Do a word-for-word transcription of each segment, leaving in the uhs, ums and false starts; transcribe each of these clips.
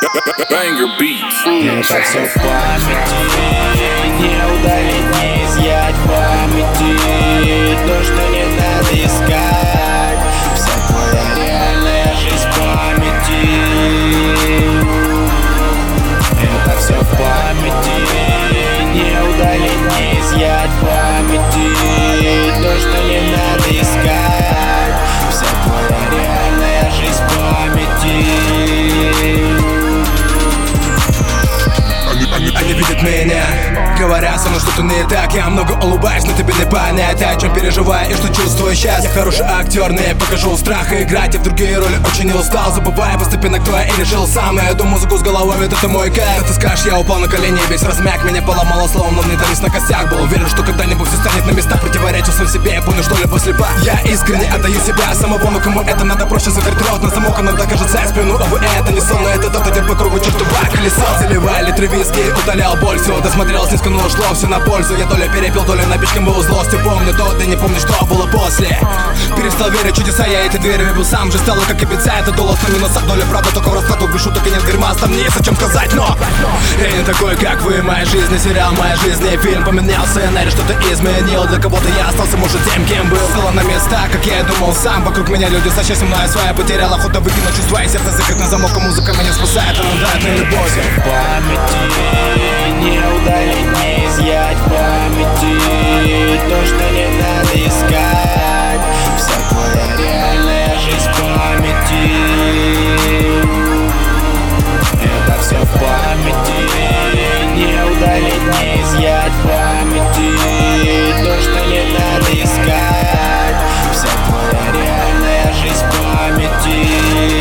Banger beats. Это все в памяти, не удалить, не изъять памяти. То, что не надо искать, вся твоя реальная жизнь в памяти. Это все в памяти, не удалить, не изъять памяти. То, что не надо искать, вся твоя реальная жизнь в памяти. Они видят меня, говоря со мной что-то не так. Я много улыбаюсь, но тебе не понять, о чем переживаю и что чувствую сейчас. Я хороший актер, не покажу страха играть. Я в другие роли очень не устал, забывая постепенно, кто я и решил сам. Но эту музыку с головой, ведь это мой кайф. Ты скажешь, я упал на колени, весь размяк. Меня поломало словно внедрились на костях. Был уверен, что когда-нибудь все станет на места. Противоречил сам себе, я понял, что любовь слепа. Я искренне отдаю себя самого, но кому это надо, проще закрыть рот на замок. Иногда кажется, я сплю, ну увы, это не сон. Но это тот идет по кругу, чертова колесо. Заливая литры виски, удалял боль. Все досмотрелось, низко, но ушло все на пользу. Я то ли перепил, то ли напичком был злости. Помню то, ты не помнишь, что было после. Перестал верить в чудеса, я эти двери выбил сам же. Стало как и пицца, это доллар на минусах. Доля правда только в раскладу, без шуток и нет гримас. Там не есть о чем сказать, но я не такой, как вы. Моя жизнь, сериал, моя жизнь, и фильм поменялся. Сценарий что-то изменил, для кого-то я остался, может, тем, кем был. Стало на места, как я и думал сам. Вокруг меня люди со счастьем, но я своя потерял охоту выкинуть чувства. И сердце закрыт на замок, а музыка меня спасает. Она дает мне любовь. В памяти, не удалить, не изъять памяти. То, что не надо искать, вся твоя реальная жизнь в памяти. Это все в памяти, не удалить, не изъять памяти. То, что не надо искать, вся твоя реальная жизнь в памяти.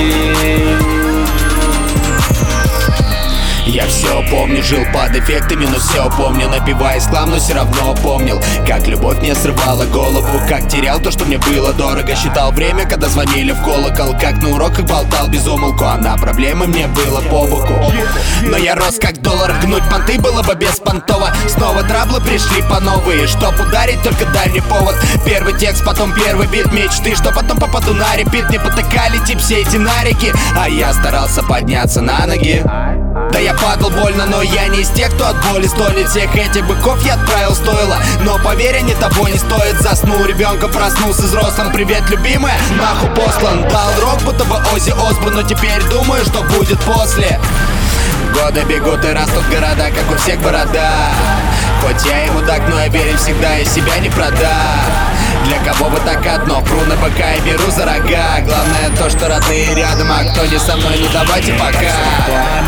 Я все помню, жил под эффектами, но все помню. Напиваясь хлам, но все равно помнил, как любовь мне срывала голову, как терял то, что мне было дорого. Считал время, когда звонили в колокол, как на уроках болтал без умолку. А на проблемы мне было по боку. Но я рос как доллар, гнуть понты было бы беспонтово. Снова траблы пришли по новые, чтоб ударить, только дай мне повод. Первый текст, потом первый бит, мечты, что потом попаду на репит. Не потыкали тип все эти нарики, а я старался подняться на ноги. Да я падал больно, но я не из тех, кто от боли стонет. Всех этих быков я отправил стоило, но поверь, они того не стоит. Заснул ребенка, проснулся взрослым. Привет, любимая, нахуй послан. Дал рок, будто бы Оззи Осборн, но теперь думаю, что будет после. Годы бегут и растут города, как у всех борода. Хоть я ему так, но я верю всегда, и себя не продам. Для кого вы так одно, пру на бока и беру за рога. Главное то, что родные рядом, а кто не со мной, ну давайте пока.